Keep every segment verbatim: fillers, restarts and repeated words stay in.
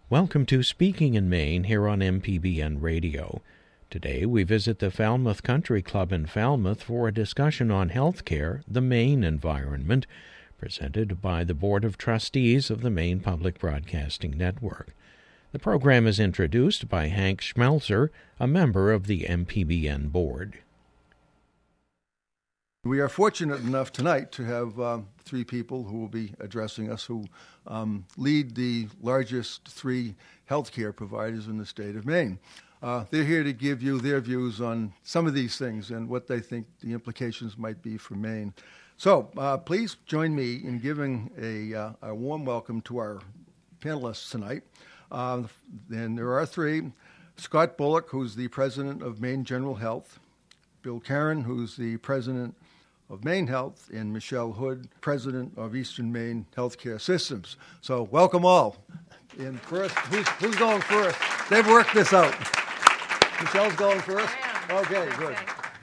Welcome to Speaking in Maine here on M P B N Radio. Today we visit the Falmouth Country Club in Falmouth for a discussion on healthcare, the Maine environment, presented by the Board of Trustees of the Maine Public Broadcasting Network. The program is introduced by Hank Schmelzer, a member of the M P B N board. We are fortunate enough tonight to have uh, three people who will be addressing us who um, lead the largest three healthcare providers in the state of Maine. Uh, they're here to give you their views on some of these things and what they think the implications might be for Maine. So uh, please join me in giving a, uh, a warm welcome to our panelists tonight. Uh, and there are three. Scott Bullock, who's the president of Maine General Health, Bill Caron, who's the president of Maine Health, and Michelle Hood, president of Eastern Maine Healthcare Systems. So welcome all. And first, who's, who's going first? They've worked this out. Michelle's going first? I am. Okay, good.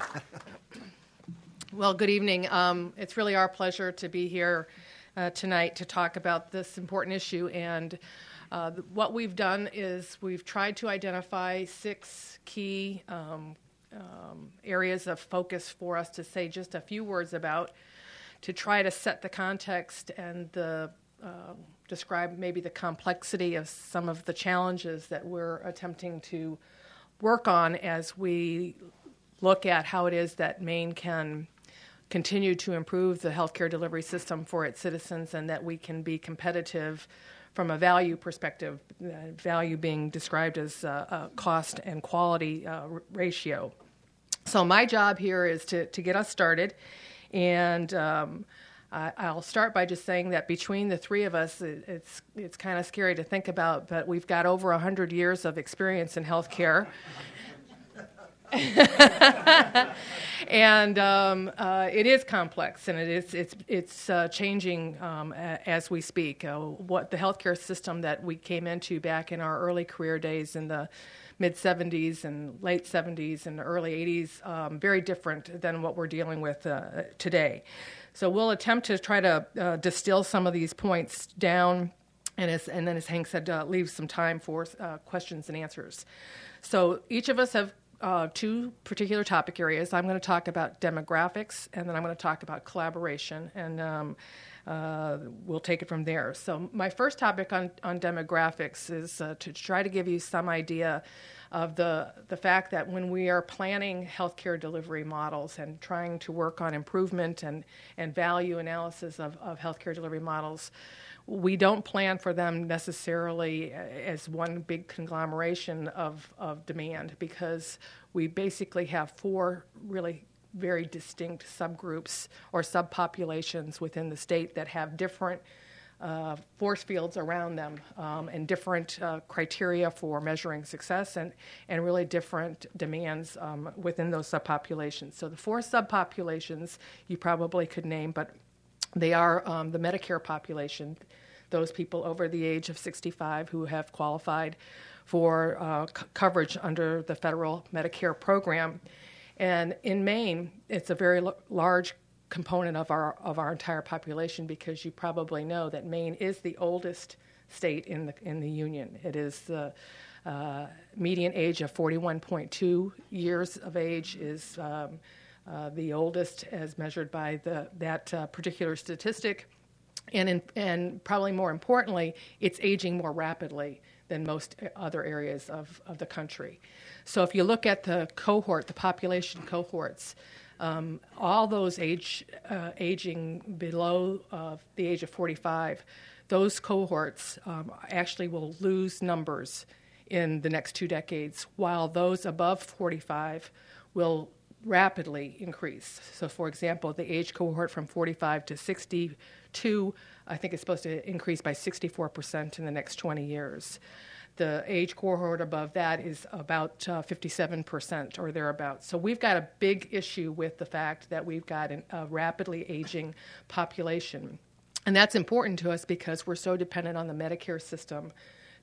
Well, good evening. Um, it's really our pleasure to be here uh, tonight to talk about this important issue. And uh, what we've done is we've tried to identify six key um, um, areas of focus for us to say just a few words about, to try to set the context and the uh, describe maybe the complexity of some of the challenges that we're attempting to work on as we look at how it is that Maine can continue to improve the healthcare delivery system for its citizens, and that we can be competitive from a value perspective, uh, value being described as uh, a cost and quality uh, r- ratio. So my job here is to, to get us started, and um, I, I'll start by just saying that between the three of us, it, it's it's kind of scary to think about, but we've got over one hundred years of experience in healthcare. and um, uh, it is complex, and it is it's it's uh, changing um, a, as we speak. Uh, what the healthcare system that we came into back in our early career days in the mid seventies and late seventies and early eighties, um, very different than what we're dealing with uh, today. So we'll attempt to try to uh, distill some of these points down, and as and then as Hank said, uh, leave some time for uh, questions and answers. So each of us have Uh, two particular topic areas. I'm going to talk about demographics, and then I'm going to talk about collaboration, and um, uh, we'll take it from there. So my first topic on, on demographics is uh, to try to give you some idea of the the fact that when we are planning healthcare delivery models and trying to work on improvement and, and value analysis of, of healthcare delivery models, we don't plan for them necessarily as one big conglomeration of, of demand, because we basically have four really very distinct subgroups or subpopulations within the state that have different uh, force fields around them um, and different uh, criteria for measuring success, and, and really different demands um, within those subpopulations. So the four subpopulations you probably could name, but they are um, the Medicare population, those people over the age of sixty-five who have qualified for uh, c- coverage under the federal Medicare program. And in Maine, it's a very l- large component of our of our entire population, because you probably know that Maine is the oldest state in the in the union. It is the uh, median age of forty-one point two years of age is um, Uh, the oldest as measured by the, that uh, particular statistic. And, in, and probably more importantly, it's aging more rapidly than most other areas of, of the country. So if you look at the cohort, the population cohorts, um, all those age uh, aging below uh, the age of forty-five, those cohorts um, actually will lose numbers in the next two decades, while those above forty-five will rapidly increase. So, for example, the age cohort from forty-five to sixty-two, I think, is supposed to increase by sixty-four percent in the next twenty years. The age cohort above that is about uh, fifty-seven percent or thereabouts. So we've got a big issue with the fact that we've got an, a rapidly aging population. And that's important to us because we're so dependent on the Medicare system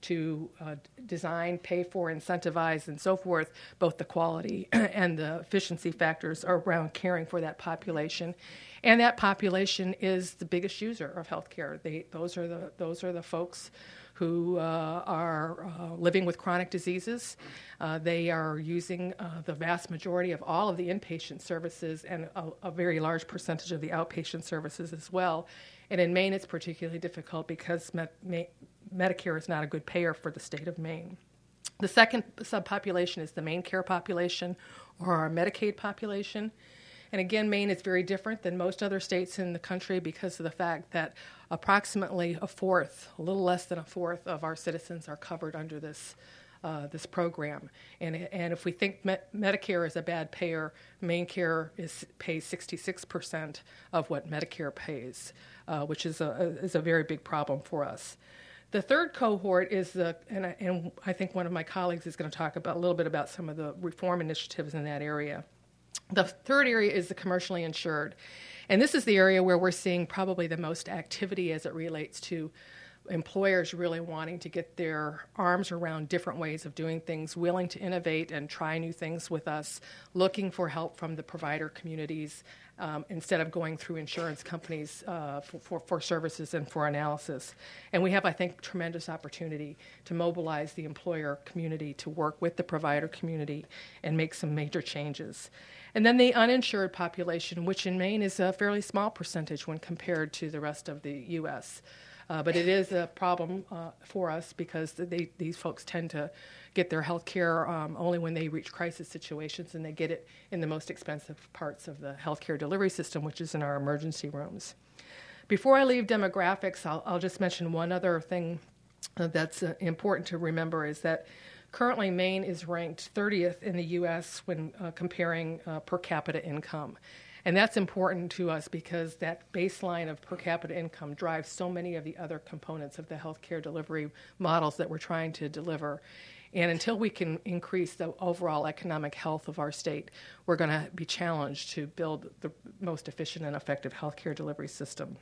to uh, design, pay for, incentivize, and so forth, both the quality and the efficiency factors around caring for that population. And that population is the biggest user of healthcare. They, those are the those are the folks who uh, are uh, living with chronic diseases. Uh, they are using uh, the vast majority of all of the inpatient services and a, a very large percentage of the outpatient services as well. And in Maine, it's particularly difficult because Med- Ma- Medicare is not a good payer for the state of Maine. The second subpopulation is the Maine care population, or our Medicaid population. And again, Maine is very different than most other states in the country because of the fact that approximately a fourth, a little less than a fourth of our citizens are covered under this uh, this program. And and if we think Me- Medicare is a bad payer, Maine Care is pays sixty-six percent of what Medicare pays, uh, which is a is a very big problem for us. The third cohort is the, and I, and I think one of my colleagues is going to talk about a little bit about some of the reform initiatives in that area. The third area is the commercially insured. And this is the area where we're seeing probably the most activity as it relates to employers really wanting to get their arms around different ways of doing things, willing to innovate and try new things with us, looking for help from the provider communities um, instead of going through insurance companies uh, for, for, for services and for analysis. And we have, I think, tremendous opportunity to mobilize the employer community to work with the provider community and make some major changes. And then the uninsured population, which in Maine is a fairly small percentage when compared to the rest of the U S Uh, but it is a problem uh, for us because they, these folks tend to get their health care um, only when they reach crisis situations, and they get it in the most expensive parts of the healthcare delivery system, which is in our emergency rooms. Before I leave demographics, I'll, I'll just mention one other thing uh, that's uh, important to remember is that currently Maine is ranked thirtieth in the U S when uh, comparing uh, per capita income. And that's important to us because that baseline of per capita income drives so many of the other components of the healthcare delivery models that we're trying to deliver. And until we can increase the overall economic health of our state, we're going to be challenged to build the most efficient and effective healthcare delivery system.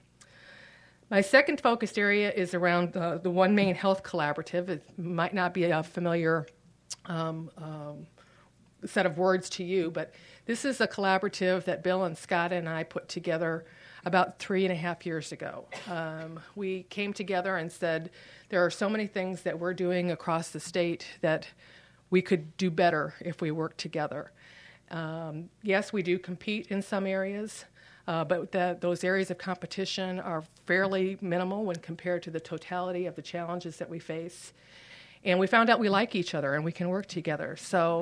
My second focused area is around uh, the One Maine Health Collaborative. It might not be a familiar um, um, set of words to you, but this is a collaborative that Bill and Scott and I put together about three and a half years ago. Um, we came together and said there are so many things that we're doing across the state that we could do better if we worked together. Um, yes, we do compete in some areas, uh, but the, those areas of competition are fairly minimal when compared to the totality of the challenges that we face. And we found out we like each other and we can work together. So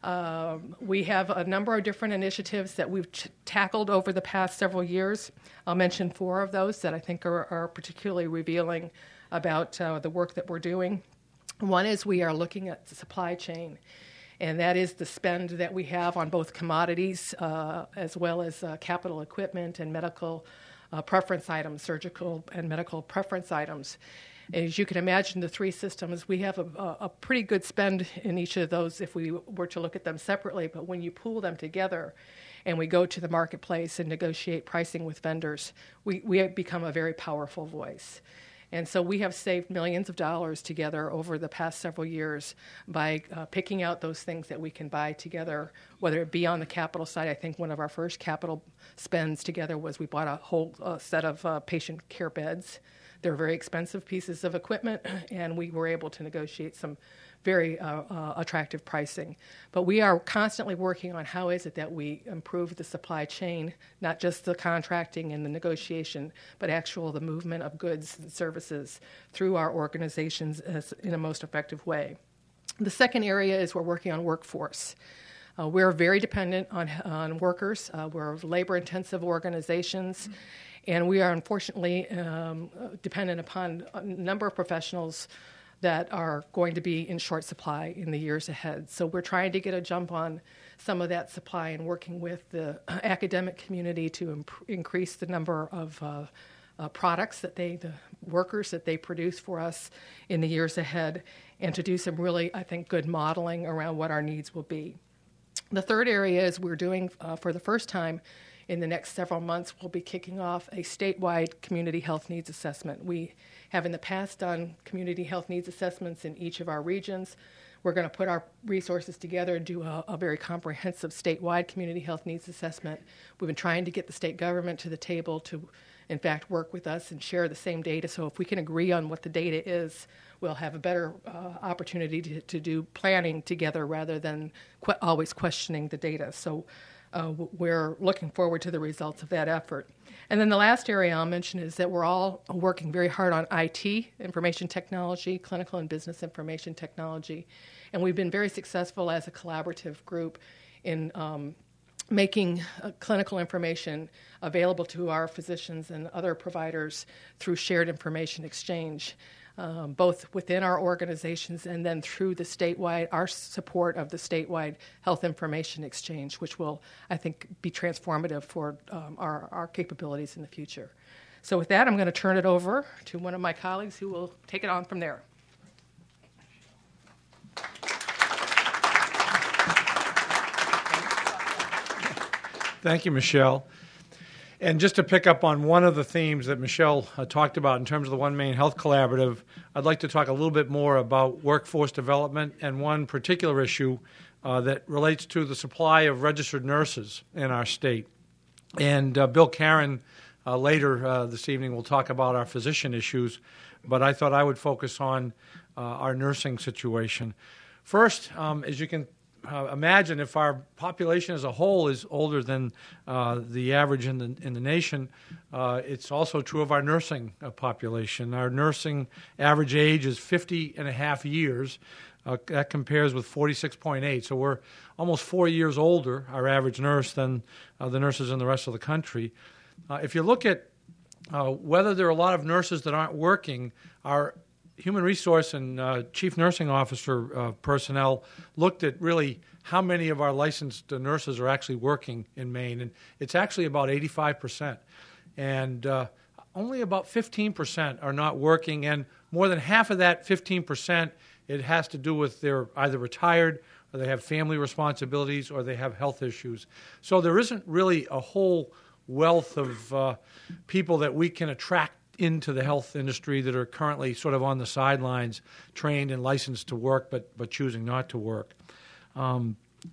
um, we have a number of different initiatives that we've t- tackled over the past several years. I'll mention four of those that I think are, are particularly revealing about uh, the work that we're doing. One is we are looking at the supply chain, and that is the spend that we have on both commodities uh, as well as uh, capital equipment and medical uh, preference items, surgical and medical preference items. As you can imagine, the three systems, we have a, a pretty good spend in each of those if we were to look at them separately. But when you pool them together and we go to the marketplace and negotiate pricing with vendors, we, we have become a very powerful voice. And so we have saved millions of dollars together over the past several years by uh, picking out those things that we can buy together, whether it be on the capital side. I think one of our first capital spends together was we bought a whole uh, set of uh, patient care beds. They're very expensive pieces of equipment, and we were able to negotiate some very uh, uh, attractive pricing. But we are constantly working on how is it that we improve the supply chain, not just the contracting and the negotiation, but actual the movement of goods and services through our organizations as, in a most effective way. The second area is we're working on workforce. Uh, we're very dependent on, on workers. Uh, we're labor-intensive organizations. Mm-hmm. And we are unfortunately um, dependent upon a number of professionals that are going to be in short supply in the years ahead. So we're trying to get a jump on some of that supply and working with the academic community to imp- increase the number of uh, uh, products that they, the workers that they produce for us in the years ahead, and to do some really, I think, good modeling around what our needs will be. The third area is we're doing, uh, for the first time, in the next several months, we'll be kicking off a statewide community health needs assessment. We have in the past done community health needs assessments in each of our regions. We're going to put our resources together and do a, a very comprehensive statewide community health needs assessment. We've been trying to get the state government to the table to, in fact, work with us and share the same data. So if we can agree on what the data is, we'll have a better uh, opportunity to, to do planning together rather than qu- always questioning the data. So uh, we're looking forward to the results of that effort. And then the last area I'll mention is that we're all working very hard on I T, information technology, clinical and business information technology. And we've been very successful as a collaborative group in um, making uh, clinical information available to our physicians and other providers through shared information exchange, um, both within our organizations and then through the statewide, our support of the statewide health information exchange, which will, I think, be transformative for um, our, our capabilities in the future. So with that, I'm going to turn it over to one of my colleagues who will take it on from there. Thank you, Michelle. And just to pick up on one of the themes that Michelle uh, talked about in terms of the One Maine Health Collaborative, I'd like to talk a little bit more about workforce development and one particular issue uh, that relates to the supply of registered nurses in our state. And uh, Bill Caron uh, later uh, this evening will talk about our physician issues, but I thought I would focus on uh, our nursing situation. First, um, as you can Uh, imagine if our population as a whole is older than uh, the average in the in the nation, uh, it's also true of our nursing uh, population. Our nursing average age is fifty and a half years. Uh, that compares with forty-six point eight. So we're almost four years older, our average nurse, than uh, the nurses in the rest of the country. Uh, if you look at uh, whether there are a lot of nurses that aren't working, our Human Resource and uh, Chief Nursing Officer uh, personnel looked at really how many of our licensed uh, nurses are actually working in Maine, and it's actually about eighty-five percent. And uh, only about fifteen percent are not working, and more than half of that fifteen percent, it has to do with they're either retired or they have family responsibilities or they have health issues. So there isn't really a whole wealth of uh, people that we can attract into the health industry that are currently sort of on the sidelines, trained and licensed to work, but but choosing not to work. Um,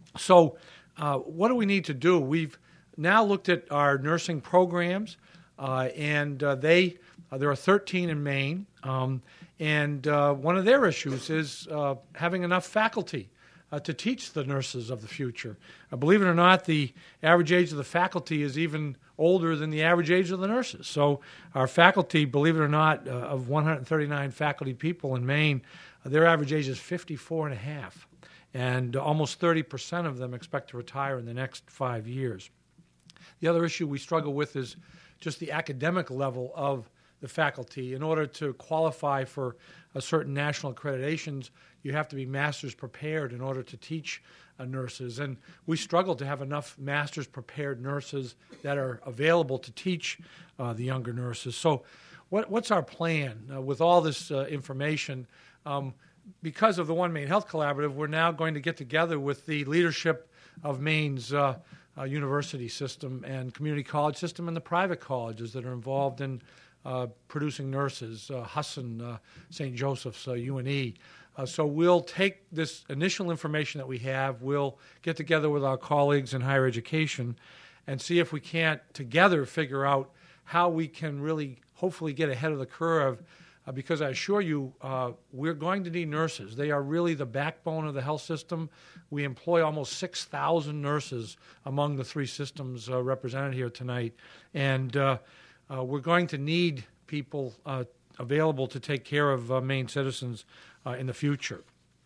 so uh, what do we need to do? We've now looked at our nursing programs, uh, and uh, they uh, there are thirteen in Maine, um, and uh, one of their issues is uh, having enough faculty Uh, to teach the nurses of the future. Uh, believe it or not, the average age of the faculty is even older than the average age of the nurses. So our faculty, believe it or not, uh, of one hundred thirty-nine faculty people in Maine, uh, their average age is fifty-four and a half. And uh, almost thirty percent of them expect to retire in the next five years. The other issue we struggle with is just the academic level of the faculty. In order to qualify for a certain national accreditations, you have to be master's prepared in order to teach uh, nurses. And we struggle to have enough master's prepared nurses that are available to teach uh, the younger nurses. So what, what's our plan uh, with all this uh, information? Um, because of the One Maine Health Collaborative, we're now going to get together with the leadership of Maine's uh, uh, university system and community college system and the private colleges that are involved in uh, producing nurses, uh, Husson, uh, Saint Joseph's, uh, U N E. Uh, so we'll take this initial information that we have, we'll get together with our colleagues in higher education and see if we can't together figure out how we can really hopefully get ahead of the curve, uh, because I assure you uh, we're going to need nurses. They are really the backbone of the health system. We employ almost six thousand nurses among the three systems uh, represented here tonight, and uh, uh, we're going to need people uh, available to take care of uh, Maine citizens Uh, in the future.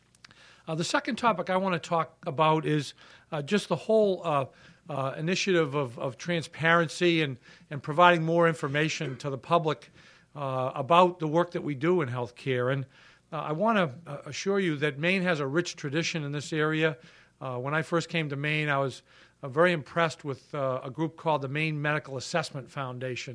Uh, the second topic I want to talk about is uh, just the whole uh, uh, initiative of, of transparency and, and providing more information to the public uh, about the work that we do in healthcare. And uh, I want to uh, assure you that Maine has a rich tradition in this area. Uh, when I first came to Maine, I was uh, very impressed with uh, a group called the Maine Medical Assessment Foundation.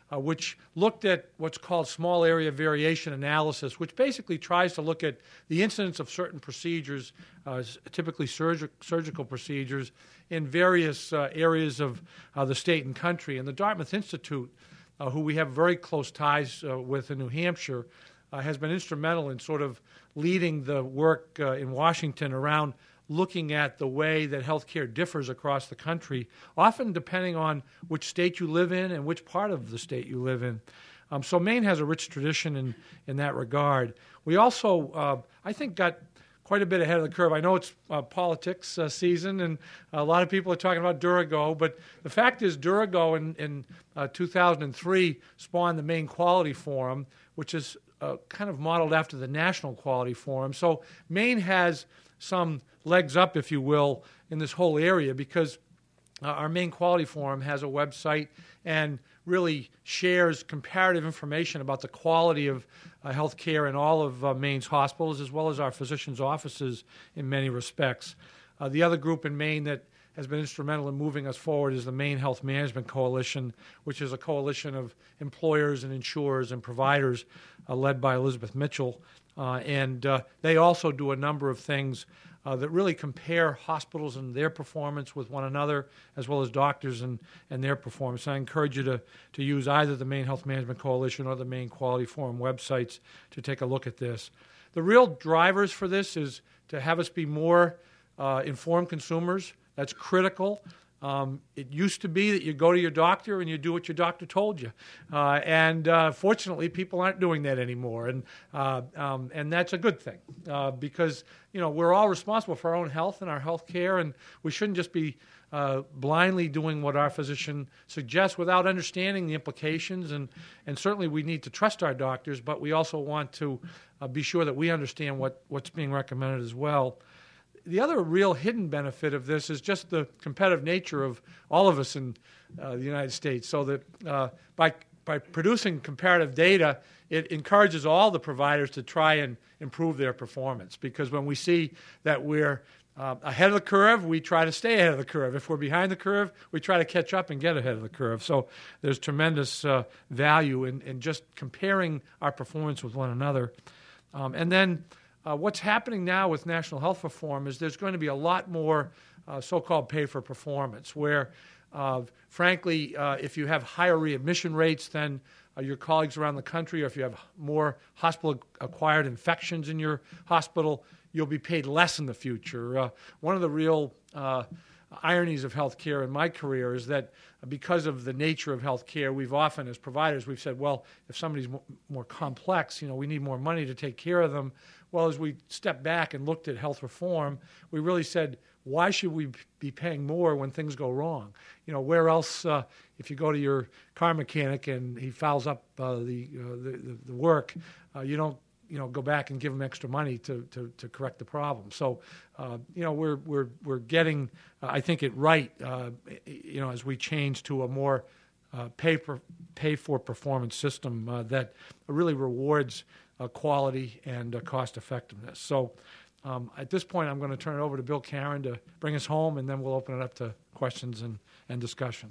uh, which looked at what's called small area variation analysis, which basically tries to look at the incidence of certain procedures, uh, typically surgi- surgical procedures, in various uh, areas of uh, the state and country. And the Dartmouth Institute, uh, who we have very close ties uh, with in New Hampshire, uh, has been instrumental in sort of leading the work uh, in Washington around looking at the way that healthcare differs across the country, often depending on which state you live in and which part of the state you live in. Um, so Maine has a rich tradition in, in that regard. We also, uh, I think, got quite a bit ahead of the curve. I know it's uh, politics uh, season, and a lot of people are talking about Durago, but the fact is Durago in, in uh, two thousand three spawned the Maine Quality Forum, which is uh, kind of modeled after the National Quality Forum. So Maine has some legs up, if you will, in this whole area because uh, our Maine Quality Forum has a website and really shares comparative information about the quality of uh, health care in all of uh, Maine's hospitals as well as our physicians' offices in many respects. Uh, the other group in Maine that has been instrumental in moving us forward is the Maine Health Management Coalition, which is a coalition of employers and insurers and providers uh, led by Elizabeth Mitchell. Uh, and uh, they also do a number of things uh, that really compare hospitals and their performance with one another, as well as doctors and, and their performance. And I encourage you to, to use either the Maine Health Management Coalition or the Maine Quality Forum websites to take a look at this. The real drivers for this is to have us be more uh, informed consumers. That's critical. Um, it used to be that you go to your doctor and you do what your doctor told you. Uh, and uh, fortunately, people aren't doing that anymore. And uh, um, and that's a good thing uh, because, you know, we're all responsible for our own health and our health care, and we shouldn't just be uh, blindly doing what our physician suggests without understanding the implications. And, and certainly we need to trust our doctors, but we also want to uh, be sure that we understand what, what's being recommended as well. The other real hidden benefit of this is just the competitive nature of all of us in uh, the United States. So that uh, by by producing comparative data, it encourages all the providers to try and improve their performance. Because when we see that we're uh, ahead of the curve, we try to stay ahead of the curve. If we're behind the curve, we try to catch up and get ahead of the curve. So there's tremendous uh, value in, in just comparing our performance with one another. Um, and then Uh, what's happening now with national health reform is there's going to be a lot more uh, so-called pay-for-performance, where, uh, frankly, uh, if you have higher readmission rates than uh, your colleagues around the country, or if you have more hospital-acquired infections in your hospital, you'll be paid less in the future. Uh, one of the real uh, ironies of healthcare in my career is that because of the nature of healthcare, we've often, as providers, we've said, well, if somebody's mo- more complex, you know, we need more money to take care of them. Well, as we stepped back and looked at health reform, we really said, why should we be paying more when things go wrong? You know, where else, uh, if you go to your car mechanic and he fouls up uh, the, uh, the the work, uh, you don't, you know, go back and give him extra money to to, to correct the problem. So, uh, you know, we're we're we're getting, uh, I think, it right, uh, you know, as we change to a more uh, pay for pay for performance system uh, that really rewards Uh, quality and uh, cost effectiveness. So um, at this point, I'm going to turn it over to Bill Caron to bring us home, and then we'll open it up to questions and, and discussion.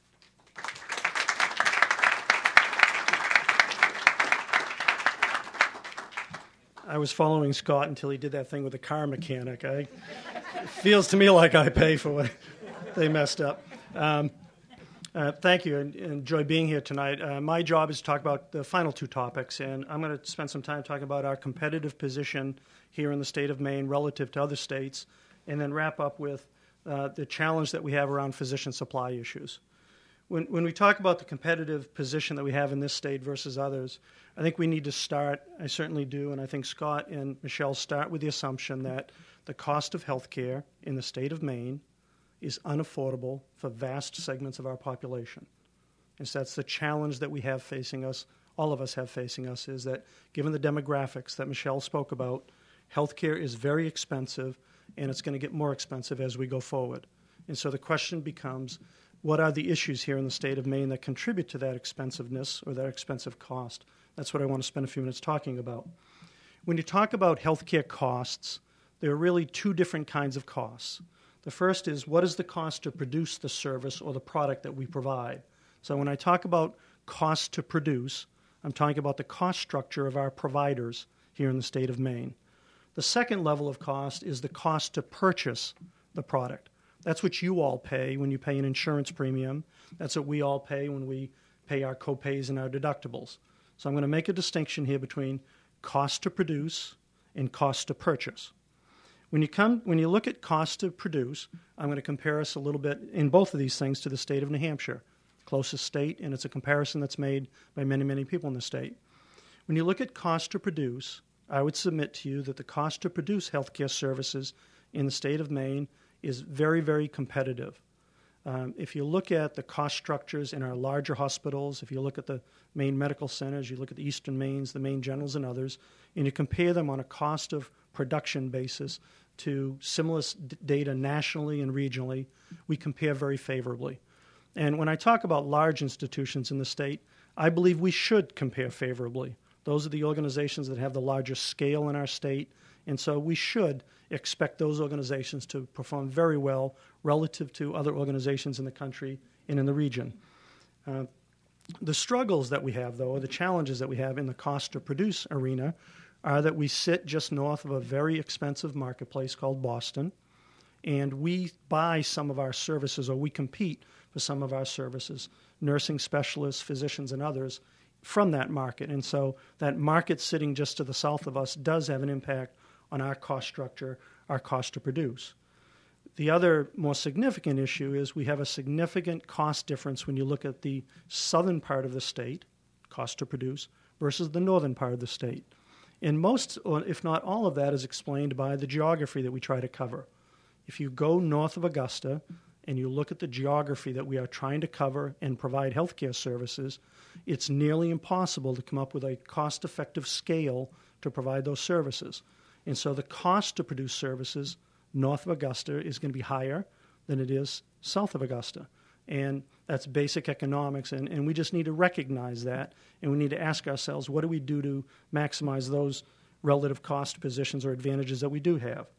I was following Scott until he did that thing with the car mechanic. I, it feels to me like I pay for what they messed up. Um, Uh, thank you, and, and enjoy being here tonight. Uh, my job is to talk about the final two topics, and I'm going to spend some time talking about our competitive position here in the state of Maine relative to other states, and then wrap up with uh, the challenge that we have around physician supply issues. When, when we talk about the competitive position that we have in this state versus others, I think we need to start, I certainly do, and I think Scott and Michelle start with the assumption that the cost of health care in the state of Maine is unaffordable for vast segments of our population. And so that's the challenge that we have facing us, all of us have facing us, is that given the demographics that Michelle spoke about, healthcare is very expensive, and it's going to get more expensive as we go forward. And so the question becomes, what are the issues here in the state of Maine that contribute to that expensiveness or that expensive cost? That's what I want to spend a few minutes talking about. When you talk about healthcare costs, there are really two different kinds of costs. The first is, what is the cost to produce the service or the product that we provide? So when I talk about cost to produce. I'm talking about the cost structure of our providers here in the state of Maine. The second level of cost is the cost to purchase the product. That's what you all pay when you pay an insurance premium. That's what we all pay when we pay our co-pays and our deductibles. So I'm going to make a distinction here between cost to produce and cost to purchase. When you come, when you look at cost to produce, I'm going to compare us a little bit in both of these things to the state of New Hampshire, closest state, and it's a comparison that's made by many, many people in the state. When you look at cost to produce, I would submit to you that the cost to produce healthcare services in the state of Maine is very, very competitive. Um, if you look at the cost structures in our larger hospitals, if you look at the Maine Medical Centers, you look at the Eastern Maines, the Maine Generals and others, and you compare them on a cost of production basis to similar d- data nationally and regionally, we compare very favorably. And when I talk about large institutions in the state, I believe we should compare favorably. Those are the organizations that have the largest scale in our state, and so we should expect those organizations to perform very well relative to other organizations in the country and in the region. Uh, the struggles that we have, though, or the challenges that we have in the cost to produce arena are that we sit just north of a very expensive marketplace called Boston, and we buy some of our services, or we compete for some of our services, nursing specialists, physicians, and others, from that market. And so that market sitting just to the south of us does have an impact on our cost structure, our cost to produce. The other more significant issue is we have a significant cost difference when you look at the southern part of the state, cost to produce, versus the northern part of the state. And most, or if not all of that, is explained by the geography that we try to cover. If you go north of Augusta and you look at the geography that we are trying to cover and provide healthcare services, it's nearly impossible to come up with a cost-effective scale to provide those services. And so the cost to produce services north of Augusta is going to be higher than it is south of Augusta. And that's basic economics, and, and we just need to recognize that, and we need to ask ourselves, what do we do to maximize those relative cost positions or advantages that we do have?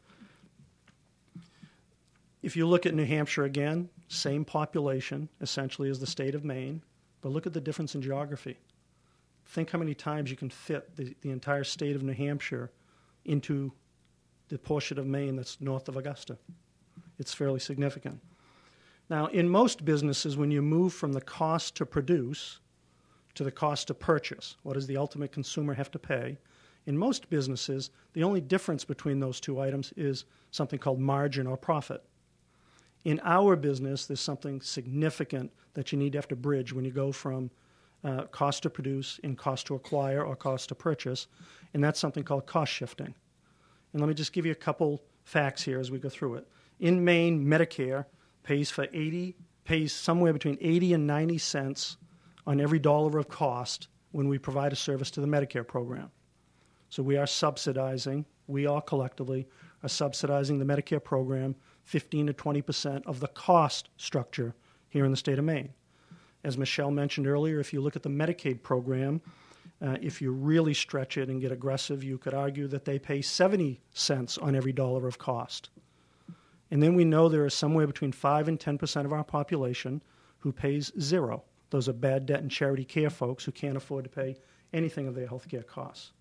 If you look at New Hampshire again, same population essentially as the state of Maine, but look at the difference in geography. Think how many times you can fit the, the entire state of New Hampshire into the portion of Maine that's north of Augusta. It's fairly significant. Now, in most businesses, when you move from the cost to produce to the cost to purchase, what does the ultimate consumer have to pay? In most businesses, the only difference between those two items is something called margin or profit. In our business, there's something significant that you need to have to bridge when you go from uh, cost to produce and cost to acquire or cost to purchase, and that's something called cost shifting. And let me just give you a couple facts here as we go through it. In Maine, Medicare pays for eighty pays somewhere between eighty and ninety cents on every dollar of cost when we provide a service to the Medicare program. So we are subsidizing, we all collectively are subsidizing the Medicare program fifteen to twenty percent of the cost structure here in the state of Maine. As Michelle mentioned earlier, if you look at the Medicaid program, uh, if you really stretch it and get aggressive, you could argue that they pay seventy cents on every dollar of cost. And then we know there is somewhere between five and ten percent of our population who pays zero. Those are bad debt and charity care folks who can't afford to pay anything of their health care costs.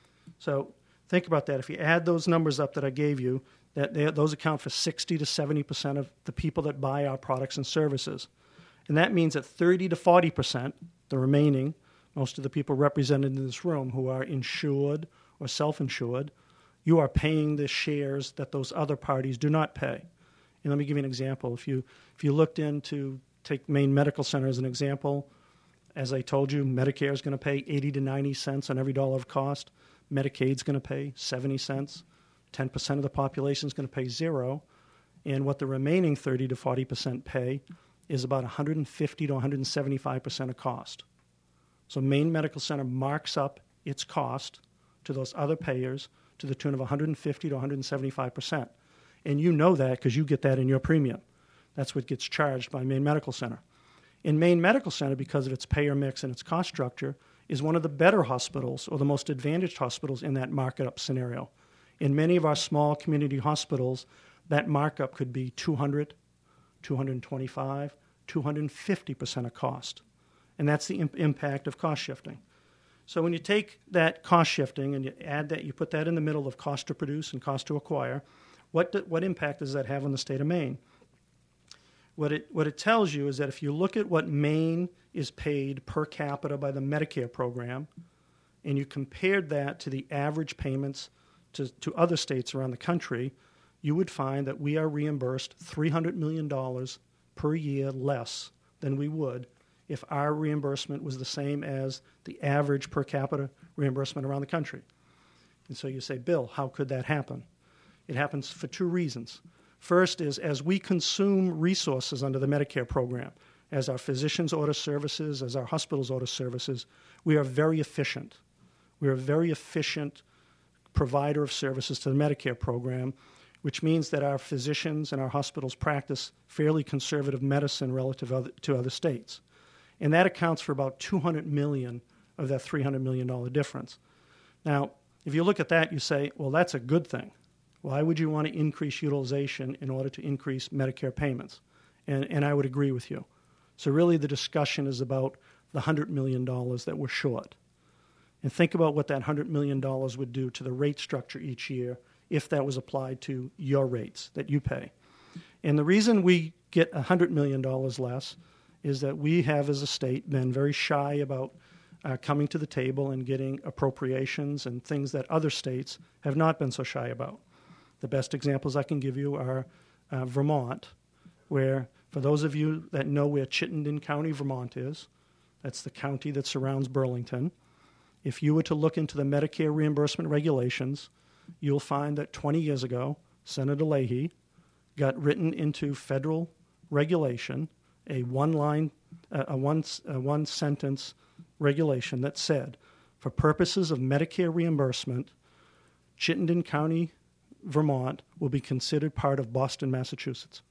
So think about that. If you add those numbers up that I gave you, that they, those account for sixty to seventy percent of the people that buy our products and services. And that means that thirty to forty percent, the remaining, most of the people represented in this room who are insured or self-insured, you are paying the shares that those other parties do not pay. And let me give you an example. If you if you looked into, take Maine Medical Center as an example, as I told you, Medicare is going to pay eighty to ninety cents on every dollar of cost. Medicaid's going to pay seventy cents. ten percent of the population is going to pay zero. And what the remaining thirty to forty percent pay is about one hundred fifty to one hundred seventy-five percent of cost. So Maine Medical Center marks up its cost to those other payers to the tune of one hundred fifty to one hundred seventy-five percent. And you know that because you get that in your premium. That's what gets charged by Maine Medical Center. In Maine Medical Center, because of its payer mix and its cost structure, is one of the better hospitals or the most advantaged hospitals in that markup scenario. In many of our small community hospitals, that markup could be two hundred, two hundred twenty-five, two hundred fifty percent of cost. and that's the imp- impact of cost shifting. So when you take that cost shifting and you add that, you put that in the middle of cost to produce and cost to acquire, what do, what impact does that have on the state of Maine? What it what it tells you is that if you look at what Maine is paid per capita by the Medicare program, and you compared that to the average payments to, to other states around the country, you would find that we are reimbursed three hundred million dollars per year less than we would if our reimbursement was the same as the average per capita reimbursement around the country. And so you say, Bill, how could that happen? It happens for two reasons. First is as we consume resources under the Medicare program, as our physicians order services, as our hospitals order services, we are very efficient. We are a very efficient provider of services to the Medicare program, which means that our physicians and our hospitals practice fairly conservative medicine relative other, to other states. And that accounts for about two hundred million dollars of that three hundred million dollars difference. Now, if you look at that, you say, well, that's a good thing. Why would you want to increase utilization in order to increase Medicare payments? And, and I would agree with you. So really the discussion is about the one hundred million dollars that we're short. And think about what that one hundred million dollars would do to the rate structure each year if that was applied to your rates that you pay. And the reason we get one hundred million dollars less is that we have, as a state, been very shy about uh, coming to the table and getting appropriations and things that other states have not been so shy about. The best examples I can give you are uh, Vermont, where, for those of you that know where Chittenden County, Vermont is, that's the county that surrounds Burlington. If you were to look into the Medicare reimbursement regulations, you'll find that twenty years ago, Senator Leahy got written into federal regulation a one-line, uh, a one, a one-sentence regulation that said, for purposes of Medicare reimbursement, Chittenden County, Vermont will be considered part of Boston, Massachusetts.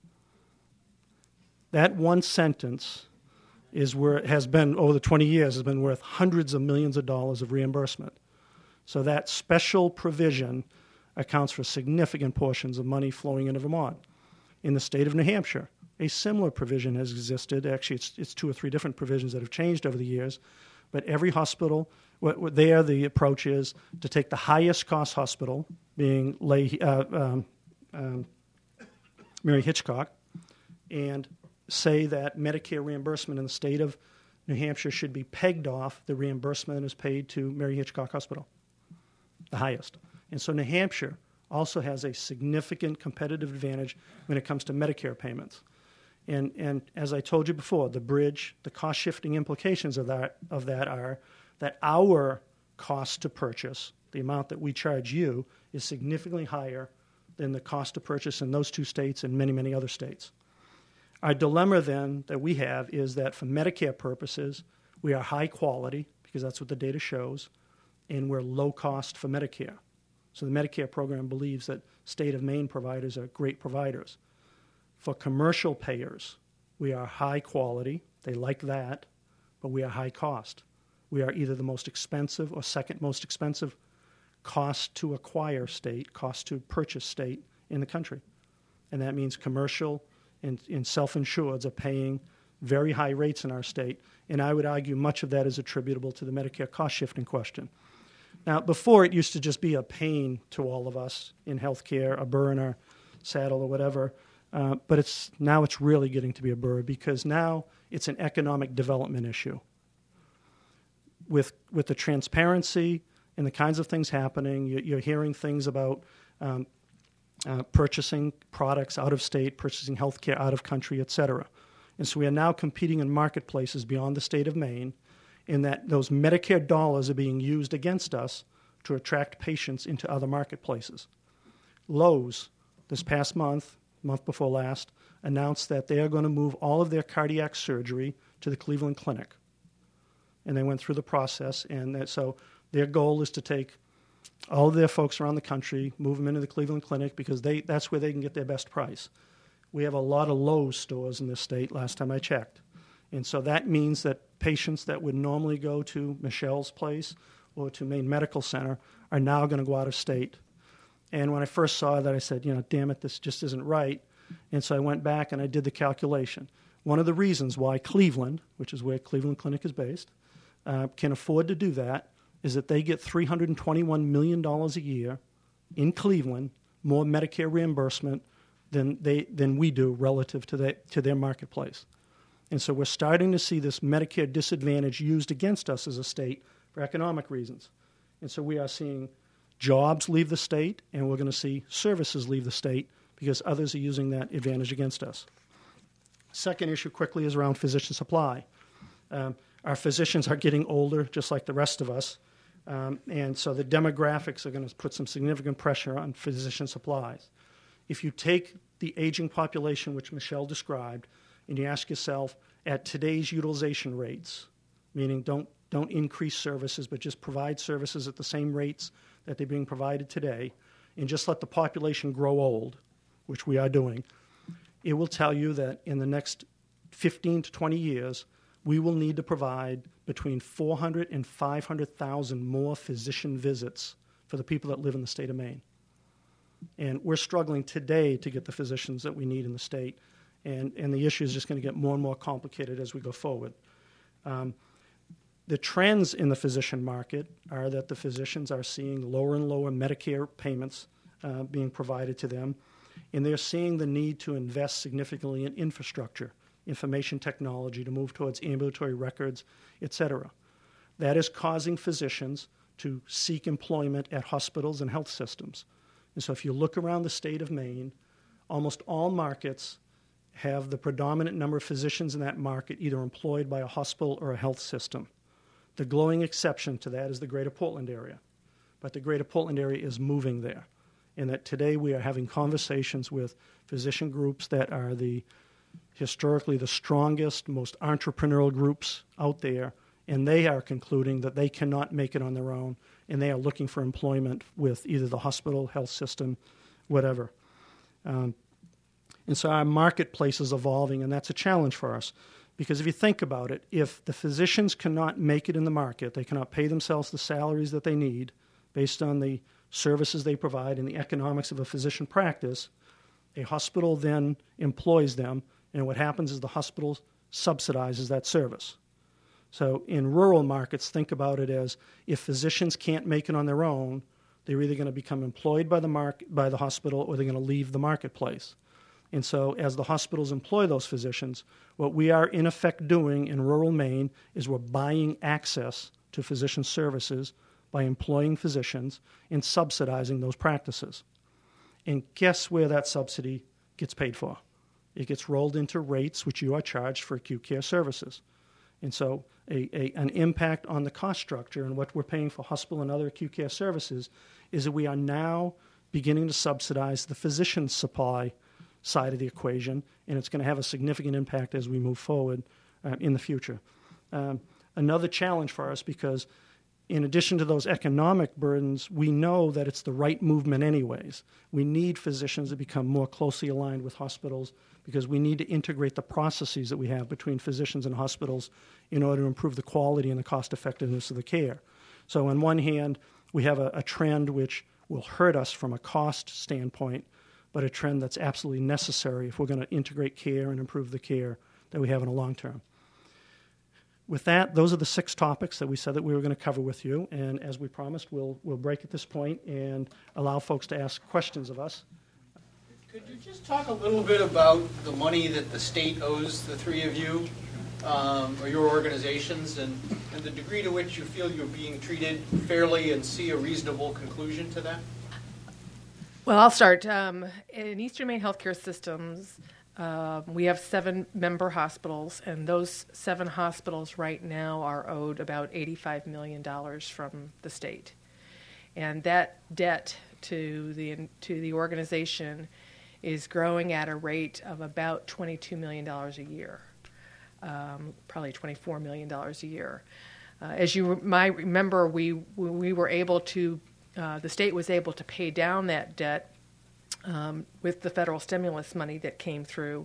That one sentence is where it has been, over the twenty years, has been worth hundreds of millions of dollars of reimbursement. So that special provision accounts for significant portions of money flowing into Vermont. In the state of New Hampshire, a similar provision has existed. Actually, it's, it's two or three different provisions that have changed over the years. But every hospital, what, what there the approach is to take the highest cost hospital, being Leahy, uh, um, um, Mary Hitchcock, and say that Medicare reimbursement in the state of New Hampshire should be pegged off the reimbursement that is paid to Mary Hitchcock Hospital, the highest. And so New Hampshire also has a significant competitive advantage when it comes to Medicare payments. And, and as I told you before, the bridge, the cost-shifting implications of that, of that are that our cost to purchase, the amount that we charge you, is significantly higher than the cost to purchase in those two states and many, many other states. Our dilemma then that we have is that for Medicare purposes, we are high quality, because that's what the data shows, and we're low cost for Medicare. So the Medicare program believes that state of Maine providers are great providers. For commercial payers, we are high quality, they like that, but we are high cost. We are either the most expensive or second most expensive cost to acquire state, cost to purchase state in the country. And that means commercial and, and self-insureds are paying very high rates in our state, and I would argue much of that is attributable to the Medicare cost shifting question. Now, before it used to just be a pain to all of us in healthcare, a burr in our saddle or whatever, uh, but it's now it's really getting to be a burr because now it's an economic development issue. With with the transparency and the kinds of things happening, you, you're hearing things about um, uh, purchasing products out of state, purchasing healthcare out of country, et cetera. And so we are now competing in marketplaces beyond the state of Maine, in that those Medicare dollars are being used against us to attract patients into other marketplaces. Lowe's, this past month, month before last, announced that they are going to move all of their cardiac surgery to the Cleveland Clinic. And they went through the process, and that, so their goal is to take all of their folks around the country, move them into the Cleveland Clinic, because they, that's where they can get their best price. We have a lot of Lowe's stores in this state, last time I checked. And so that means that patients that would normally go to Michelle's place or to Maine Medical Center are now going to go out of state. And when I first saw that, I said, you know, damn it, this just isn't right. And so I went back and I did the calculation. One of the reasons why Cleveland, which is where Cleveland Clinic is based, uh, can afford to do that is that they get three hundred twenty-one million dollars a year in Cleveland, more Medicare reimbursement than they than we do relative to, the, to their marketplace. And so we're starting to see this Medicare disadvantage used against us as a state for economic reasons. And so we are seeing jobs leave the state, and we're going to see services leave the state because others are using that advantage against us. Second issue quickly is around physician supply. Um, our physicians are getting older, just like the rest of us, um, and so the demographics are going to put some significant pressure on physician supplies. If you take the aging population, which Michelle described, and you ask yourself, at today's utilization rates, meaning don't, don't increase services, but just provide services at the same rates that they're being provided today, and just let the population grow old, which we are doing, it will tell you that in the next fifteen to twenty years, we will need to provide between four hundred and five hundred thousand more physician visits for the people that live in the state of Maine. And we're struggling today to get the physicians that we need in the state, and, and the issue is just going to get more and more complicated as we go forward. Um, the trends in the physician market are that the physicians are seeing lower and lower Medicare payments uh, being provided to them, and they're seeing the need to invest significantly in infrastructure, information technology to move towards ambulatory records, et cetera. That is causing physicians to seek employment at hospitals and health systems. And so if you look around the state of Maine, almost all markets have the predominant number of physicians in that market either employed by a hospital or a health system. The glowing exception to that is the Greater Portland area. But the Greater Portland area is moving there. And that today we are having conversations with physician groups that are the historically the strongest, most entrepreneurial groups out there, and they are concluding that they cannot make it on their own, and they are looking for employment with either the hospital, health system, whatever. Um, and so our marketplace is evolving, and that's a challenge for us. Because if you think about it, if the physicians cannot make it in the market, they cannot pay themselves the salaries that they need based on the services they provide and the economics of a physician practice, a hospital then employs them, and what happens is the hospital subsidizes that service. So in rural markets, think about it as if physicians can't make it on their own, they're either going to become employed by the mark- by the hospital or they're going to leave the marketplace. And so as the hospitals employ those physicians, what we are in effect doing in rural Maine is we're buying access to physician services by employing physicians and subsidizing those practices. And guess where that subsidy gets paid for? It gets rolled into rates which you are charged for acute care services. And so a, a, an impact on the cost structure and what we're paying for hospital and other acute care services is that we are now beginning to subsidize the physician supply side of the equation, and it's going to have a significant impact as we move forward uh, in the future. Um, another challenge for us, because in addition to those economic burdens, we know that it's the right movement anyways. We need physicians to become more closely aligned with hospitals because we need to integrate the processes that we have between physicians and hospitals in order to improve the quality and the cost effectiveness of the care. So on one hand, we have a, a trend which will hurt us from a cost standpoint, but a trend that's absolutely necessary if we're going to integrate care and improve the care that we have in the long term. With that, those are the six topics that we said that we were going to cover with you, and as we promised, we'll we'll break at this point and allow folks to ask questions of us. Could you just talk a little bit about the money that the state owes the three of you, um, or your organizations, and, and the degree to which you feel you're being treated fairly and see a reasonable conclusion to that? Well, I'll start. Um, in Eastern Maine Healthcare Systems, uh, we have seven member hospitals, and those seven hospitals right now are owed about eighty-five million dollars from the state. And that debt to the to the organization is growing at a rate of about twenty-two million dollars a year, um, probably twenty-four million dollars a year. Uh, as you might remember, we we were able to, uh, the state was able to pay down that debt um, with the federal stimulus money that came through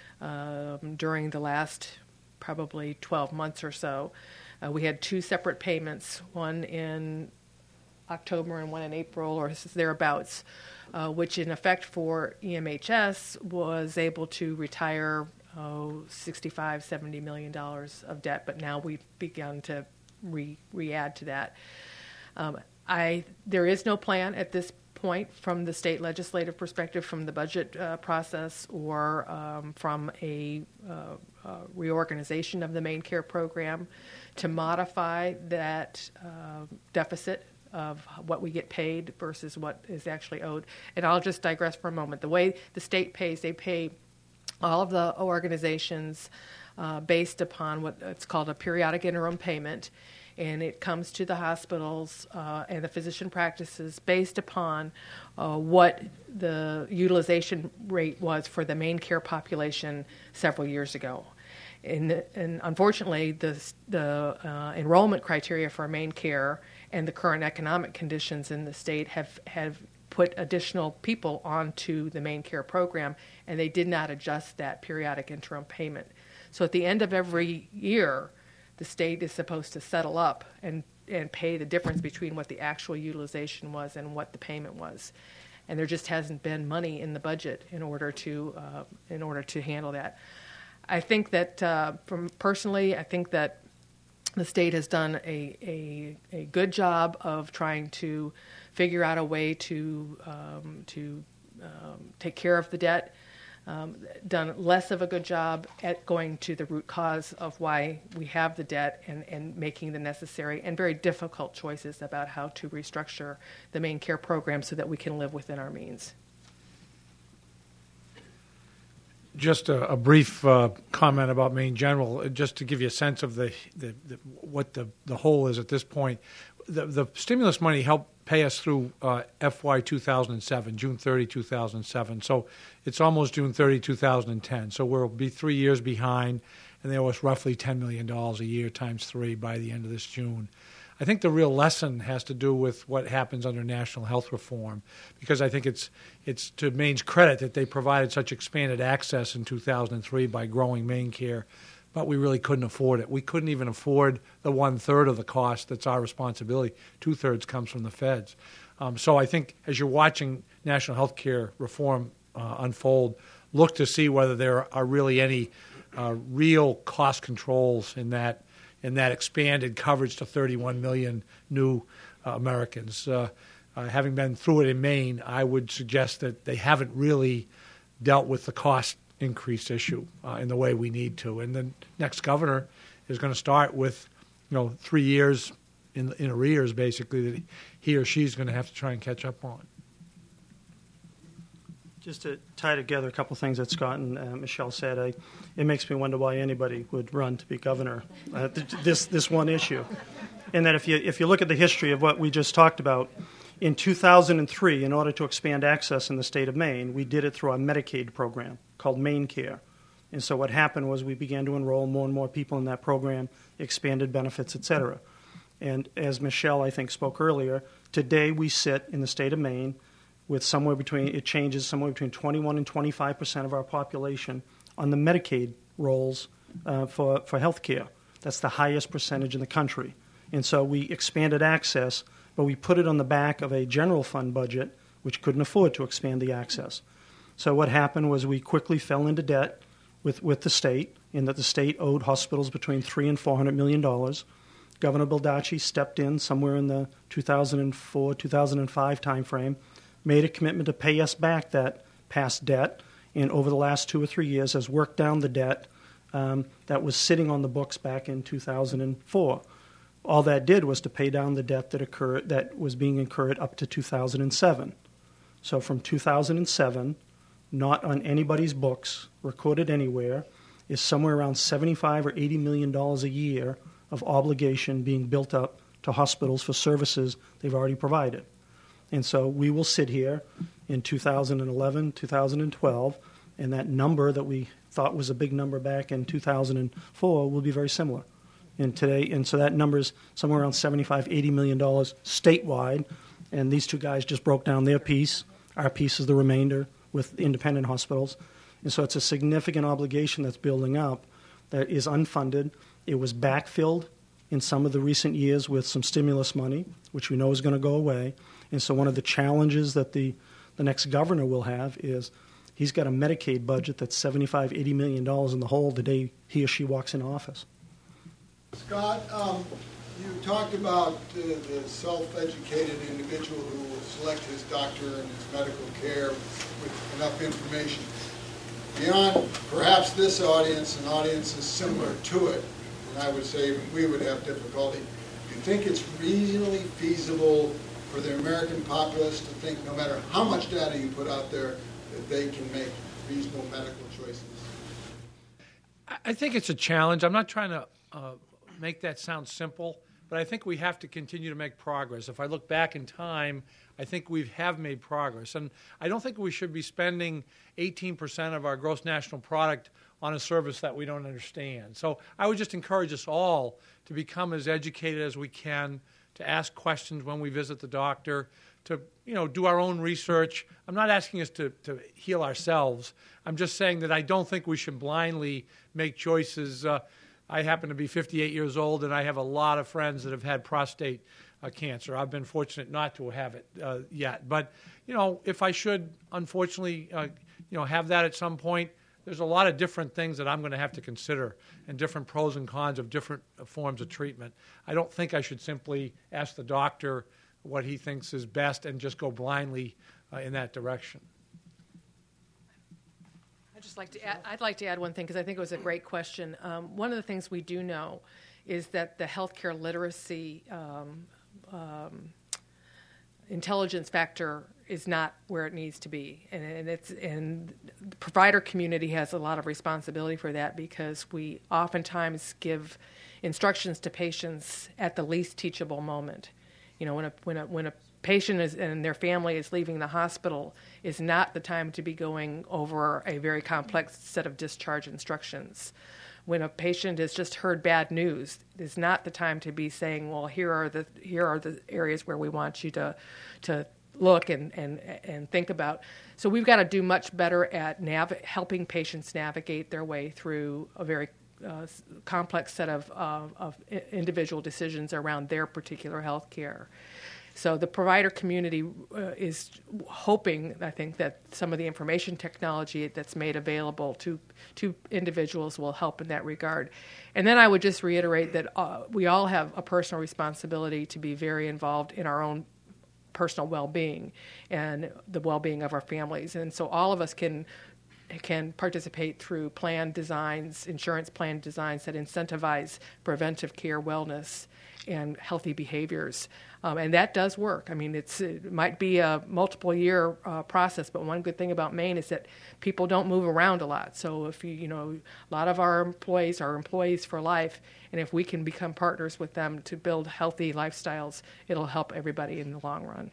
um, during the last probably twelve months or so. Uh, we had two separate payments, one in October and one in April or thereabouts, uh, which in effect for E M H S was able to retire oh, sixty-five, seventy million dollars of debt, but now we've begun to re, re-add to that. Um, I there is no plan at this point from the state legislative perspective, from the budget uh, process, or um, from a uh, uh, reorganization of the Maine Care program to modify that uh, deficit of what we get paid versus what is actually owed. And I'll just digress for a moment. The way the state pays, they pay all of the organizations uh, based upon what it's called a periodic interim payment, and it comes to the hospitals uh, and the physician practices based upon uh, what the utilization rate was for the Maine Care population several years ago. And, and unfortunately, the, the uh, enrollment criteria for Maine Care and the current economic conditions in the state have, have put additional people onto the Maine Care program, and they did not adjust that periodic interim payment. So at the end of every year, the state is supposed to settle up and, and pay the difference between what the actual utilization was and what the payment was. And there just hasn't been money in the budget in order to uh, in order to handle that. I think that, uh, from personally, I think that the state has done a, a, a good job of trying to figure out a way to um, to um, take care of the debt. Um, done less of a good job at going to the root cause of why we have the debt and, and making the necessary and very difficult choices about how to restructure the Maine Care program so that we can live within our means. Just a, a brief uh, comment about Maine General, just to give you a sense of the, the, the what the, the whole is at this point. The, the stimulus money helped pay us through uh, F Y two thousand seven, June thirtieth, two thousand seven. So it's almost June thirtieth, two thousand ten. So we'll be three years behind, and they owe us roughly ten million dollars a year times three by the end of this June. I think the real lesson has to do with what happens under national health reform, because I think it's it's to Maine's credit that they provided such expanded access in two thousand three by growing Maine Care, but we really couldn't afford it. We couldn't even afford the one-third of the cost that's our responsibility. Two-thirds comes from the feds. Um, so I think as you're watching national health care reform uh, unfold, look to see whether there are really any uh, real cost controls in that in that expanded coverage to thirty-one million new uh, Americans. Uh, uh, having been through it in Maine, I would suggest that they haven't really dealt with the cost increase issue uh, in the way we need to. And the next governor is going to start with, you know, three years in, in arrears, basically, that he or she's going to have to try and catch up on. Just to tie together a couple of things that Scott and uh, Michelle said, I, it makes me wonder why anybody would run to be governor. Uh, th- this this one issue, and that if you if you look at the history of what we just talked about, in two thousand three, in order to expand access in the state of Maine, we did it through our Medicaid program called Maine Care, and so what happened was we began to enroll more and more people in that program, expanded benefits, et cetera. And as Michelle, I think, spoke earlier, today we sit in the state of Maine with somewhere between, it changes somewhere between twenty-one and twenty-five percent of our population on the Medicaid rolls uh, for, for health care. That's the highest percentage in the country. And so we expanded access, but we put it on the back of a general fund budget, which couldn't afford to expand the access. So what happened was we quickly fell into debt with, with the state, in that the state owed hospitals between three and four hundred million dollars. Governor Baldacci stepped in somewhere in the two thousand four, two thousand five timeframe, made a commitment to pay us back that past debt, and over the last two or three years has worked down the debt um, that was sitting on the books back in two thousand four. All that did was to pay down the debt that occurred that was being incurred up to two thousand seven. So from two thousand seven, not on anybody's books, recorded anywhere, is somewhere around seventy-five or eighty million dollars a year of obligation being built up to hospitals for services they've already provided. And so we will sit here in two thousand eleven, two thousand twelve, and that number that we thought was a big number back in two thousand four will be very similar. And today, and so that number is somewhere around seventy-five, eighty million dollars statewide. And these two guys just broke down their piece. Our piece is the remainder with independent hospitals. And so it's a significant obligation that's building up that is unfunded. It was backfilled in some of the recent years with some stimulus money, which we know is going to go away. And so one of the challenges that the, the next governor will have is he's got a Medicaid budget that's seventy-five, eighty million dollars in the hole the day he or she walks in office. Scott, um, you talked about uh, the self-educated individual who will select his doctor and his medical care with enough information. Beyond perhaps this audience and audiences similar to it, and I would say we would have difficulty, do you think it's reasonably feasible for the American populace to think no matter how much data you put out there that they can make reasonable medical choices? I think it's a challenge. I'm not trying to uh, make that sound simple, but I think we have to continue to make progress. If I look back in time, I think we have made progress. And I don't think we should be spending eighteen percent of our gross national product on a service that we don't understand. So I would just encourage us all to become as educated as we can, to ask questions when we visit the doctor, to you know do our own research. I'm not asking us to, to heal ourselves. I'm just saying that I don't think we should blindly make choices. Uh, I happen to be fifty-eight years old, and I have a lot of friends that have had prostate uh, cancer. I've been fortunate not to have it uh, yet. But, you know, if I should, unfortunately, uh, you know, have that at some point, there's a lot of different things that I'm going to have to consider and different pros and cons of different forms of treatment. I don't think I should simply ask the doctor what he thinks is best and just go blindly uh, in that direction. I'd just like to add, I'd like to add one thing because I think it was a great question. Um, one of the things we do know is that the healthcare literacy um, um, intelligence factor is not where it needs to be, and, and it's and the provider community has a lot of responsibility for that because we oftentimes give instructions to patients at the least teachable moment. You know, when a when a when a patient is and their family is leaving the hospital is not the time to be going over a very complex set of discharge instructions. When a patient has just heard bad news, is not the time to be saying, well, here are the here are the areas where we want you to to look and and, and think about. So we've got to do much better at nav- helping patients navigate their way through a very uh, complex set of, uh, of individual decisions around their particular health care. So the provider community uh, is hoping, I think, that some of the information technology that's made available to to individuals will help in that regard. And then I would just reiterate that uh, we all have a personal responsibility to be very involved in our own personal well-being and the well-being of our families. And so all of us can can participate through plan designs, insurance plan designs that incentivize preventive care, wellness, and healthy behaviors. Um, and that does work. I mean, it's, it might be a multiple-year uh, process, but one good thing about Maine is that people don't move around a lot. So if you, you know, a lot of our employees are employees for life, and if we can become partners with them to build healthy lifestyles, it'll help everybody in the long run.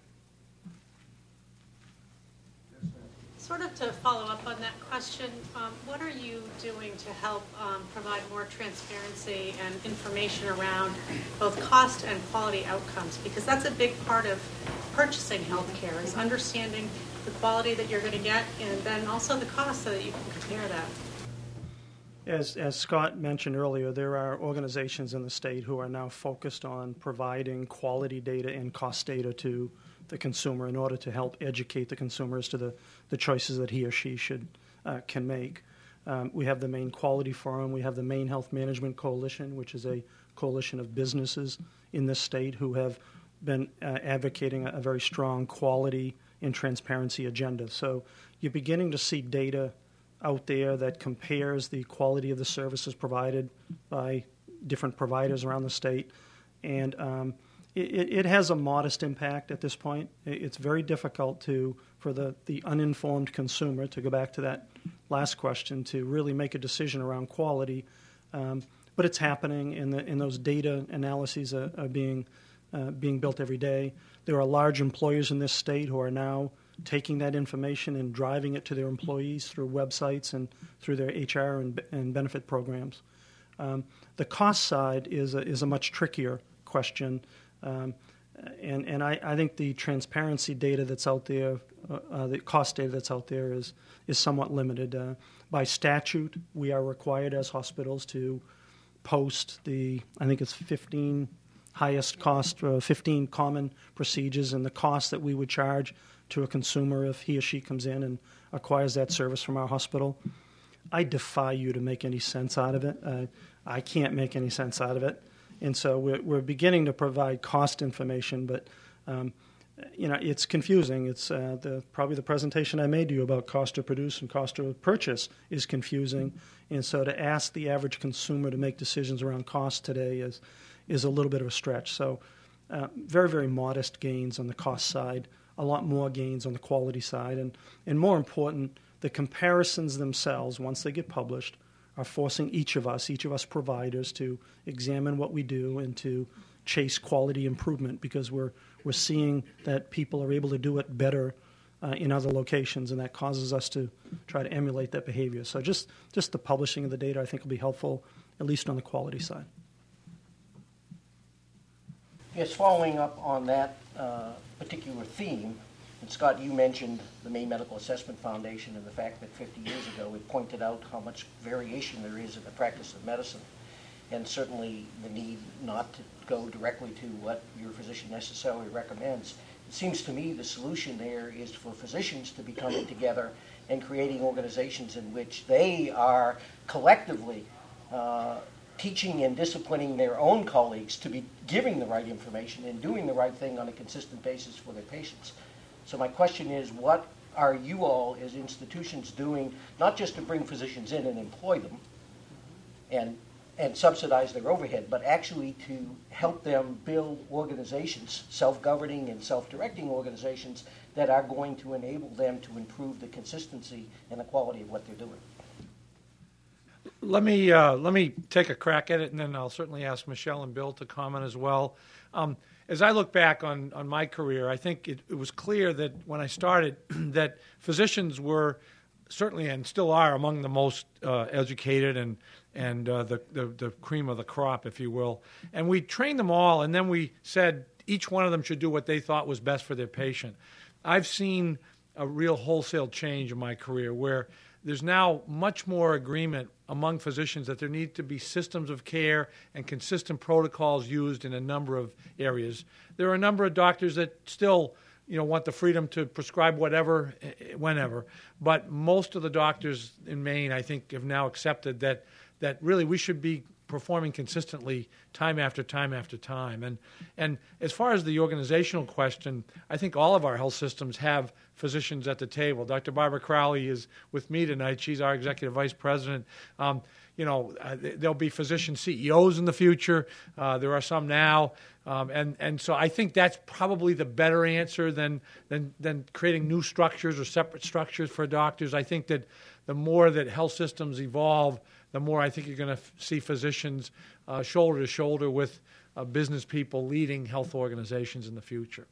Sort of to follow up on that question, um, what are you doing to help um, provide more transparency and information around both cost and quality outcomes? Because that's a big part of purchasing healthcare, is understanding the quality that you're going to get and then also the cost so that you can compare that. As, as Scott mentioned earlier, there are organizations in the state who are now focused on providing quality data and cost data to the consumer in order to help educate the consumer as to the, the choices that he or she should uh, can make. Um, we have the Maine Quality Forum. We have the Maine Health Management Coalition, which is a coalition of businesses in this state who have been uh, advocating a, a very strong quality and transparency agenda. So you're beginning to see data out there that compares the quality of the services provided by different providers around the state. And um, it, it has a modest impact at this point. It's very difficult to for the, the uninformed consumer, to go back to that last question, to really make a decision around quality. Um, but it's happening, and, the, and those data analyses are, are being, uh, being built every day. There are large employers in this state who are now taking that information and driving it to their employees through websites and through their H R and, and benefit programs. Um, the cost side is a, is a much trickier question, um, and, and I, I think the transparency data that's out there, uh, uh, the cost data that's out there is, is somewhat limited. Uh, by statute, we are required as hospitals to post the, I think it's fifteen highest cost, uh, fifteen common procedures, and the cost that we would charge to a consumer if he or she comes in and acquires that service from our hospital. I defy you to make any sense out of it. Uh, I can't make any sense out of it. And so we're, we're beginning to provide cost information, but um, you know, it's confusing. It's uh, the, probably the presentation I made to you about cost to produce and cost to purchase is confusing. And so to ask the average consumer to make decisions around cost today is is a little bit of a stretch. So uh, very, very modest gains on the cost side, a lot more gains on the quality side, and, and more important, the comparisons themselves, once they get published, are forcing each of us, each of us providers, to examine what we do and to chase quality improvement, because we're we're seeing that people are able to do it better uh, in other locations, and that causes us to try to emulate that behavior. So just, just the publishing of the data, I think, will be helpful, at least on the quality side. Yes, following up on that uh, particular theme, and Scott, you mentioned the Maine Medical Assessment Foundation and the fact that fifty years ago it pointed out how much variation there is in the practice of medicine, and certainly the need not to go directly to what your physician necessarily recommends. It seems to me the solution there is for physicians to be coming together and creating organizations in which they are collectively uh, teaching and disciplining their own colleagues to be giving the right information and doing the right thing on a consistent basis for their patients. So my question is, what are you all as institutions doing, not just to bring physicians in and employ them and and subsidize their overhead, but actually to help them build organizations, self-governing and self-directing organizations that are going to enable them to improve the consistency and the quality of what they're doing? Let me uh, let me take a crack at it, and then I'll certainly ask Michelle and Bill to comment as well. Um, as I look back on, on my career, I think it, it was clear that when I started that physicians were certainly and still are among the most uh, educated and and uh, the, the the cream of the crop, if you will. And we trained them all, and then we said each one of them should do what they thought was best for their patient. I've seen a real wholesale change in my career where there's now much more agreement among physicians that there need to be systems of care and consistent protocols used in a number of areas. There are a number of doctors that still, you know, want the freedom to prescribe whatever, whenever. But most of the doctors in Maine, I think, have now accepted that that really we should be performing consistently time after time after time. And and as far as the organizational question, I think all of our health systems have physicians at the table. Doctor Barbara Crowley is with me tonight. She's our executive vice president. Um, you know, uh, there'll be physician C E Os in the future. Uh, there are some now. Um, and, and so I think that's probably the better answer than, than, than creating new structures or separate structures for doctors. I think that the more that health systems evolve, the more I think you're going to f- see physicians uh, shoulder to shoulder with uh, business people leading health organizations in the future.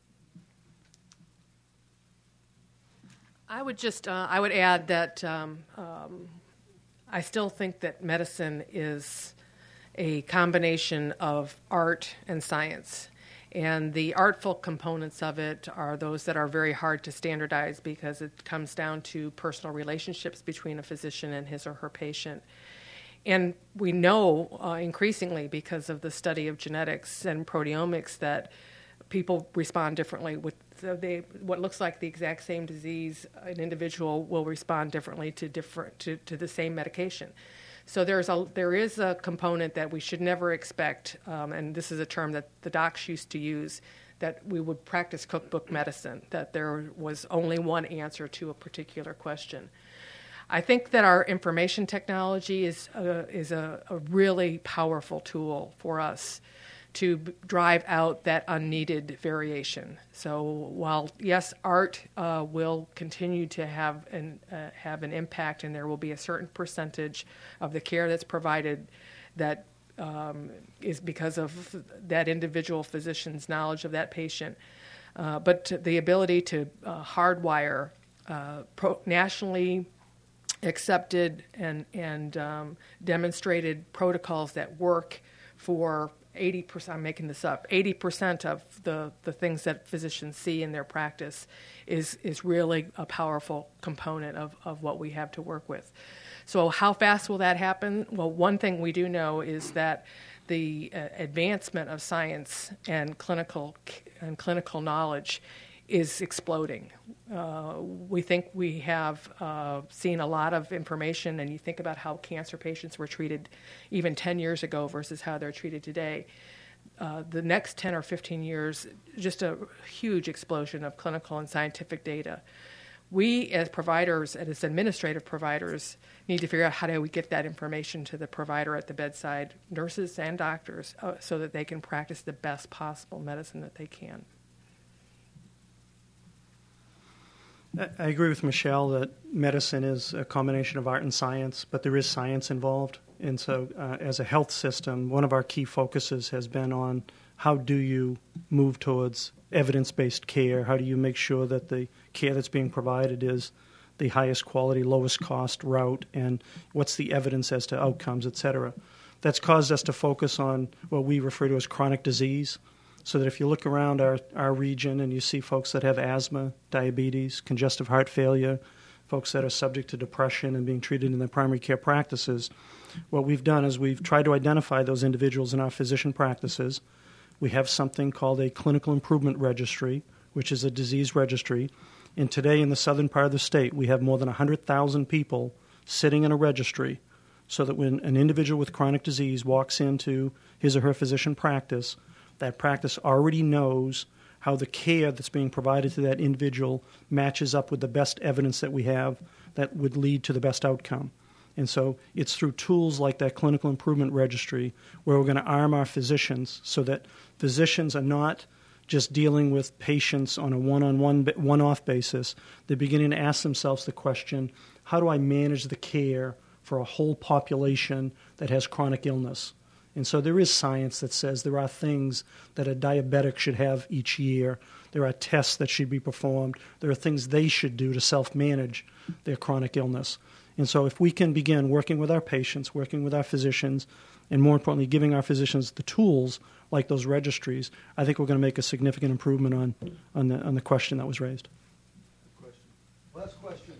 I would just, uh, I would add that um, um, I still think that medicine is a combination of art and science. And the artful components of it are those that are very hard to standardize because it comes down to personal relationships between a physician and his or her patient. And we know uh, increasingly because of the study of genetics and proteomics that people respond differently. With so they, what looks like the exact same disease, an individual will respond differently to different to, to the same medication. So there's a there is a component that we should never expect, um, and this is a term that the docs used to use, that we would practice cookbook medicine, that there was only one answer to a particular question. I think that our information technology is a, is a, a really powerful tool for us to b- drive out that unneeded variation. So while, yes, art uh, will continue to have an, uh, have an impact, and there will be a certain percentage of the care that's provided that um, is because of that individual physician's knowledge of that patient, uh, but the ability to uh, hardwire uh, pro- nationally accepted and, and um, demonstrated protocols that work for eighty percent, I'm making this up, eighty percent of the, the things that physicians see in their practice is is really a powerful component of, of what we have to work with. So how fast will that happen? Well, one thing we do know is that the uh, advancement of science and clinical and clinical knowledge is exploding. Uh, we think we have uh, seen a lot of information, and you think about how cancer patients were treated even ten years ago versus how they're treated today. Uh, the next ten or fifteen years, just a huge explosion of clinical and scientific data. We, as providers, as administrative providers, need to figure out how do we get that information to the provider at the bedside, nurses and doctors, uh, so that they can practice the best possible medicine that they can. I agree with Michelle that medicine is a combination of art and science, but there is science involved. And so uh, as a health system, one of our key focuses has been on how do you move towards evidence-based care? How do you make sure that the care that's being provided is the highest quality, lowest cost route, and what's the evidence as to outcomes, et cetera? That's caused us to focus on what we refer to as chronic disease, so that if you look around our, our region and you see folks that have asthma, diabetes, congestive heart failure, folks that are subject to depression and being treated in their primary care practices, what we've done is we've tried to identify those individuals in our physician practices. We have something called a clinical improvement registry, which is a disease registry. And today in the southern part of the state, we have more than one hundred thousand people sitting in a registry so that when an individual with chronic disease walks into his or her physician practice, that practice already knows how the care that's being provided to that individual matches up with the best evidence that we have that would lead to the best outcome. And so it's through tools like that clinical improvement registry where we're going to arm our physicians so that physicians are not just dealing with patients on a one-on-one, one-off basis. They're beginning to ask themselves the question, how do I manage the care for a whole population that has chronic illness? And so there is science that says there are things that a diabetic should have each year. There are tests that should be performed. There are things they should do to self-manage their chronic illness. And so if we can begin working with our patients, working with our physicians, and more importantly, giving our physicians the tools like those registries, I think we're going to make a significant improvement on, on, the, on the question that was raised. Question. Last question.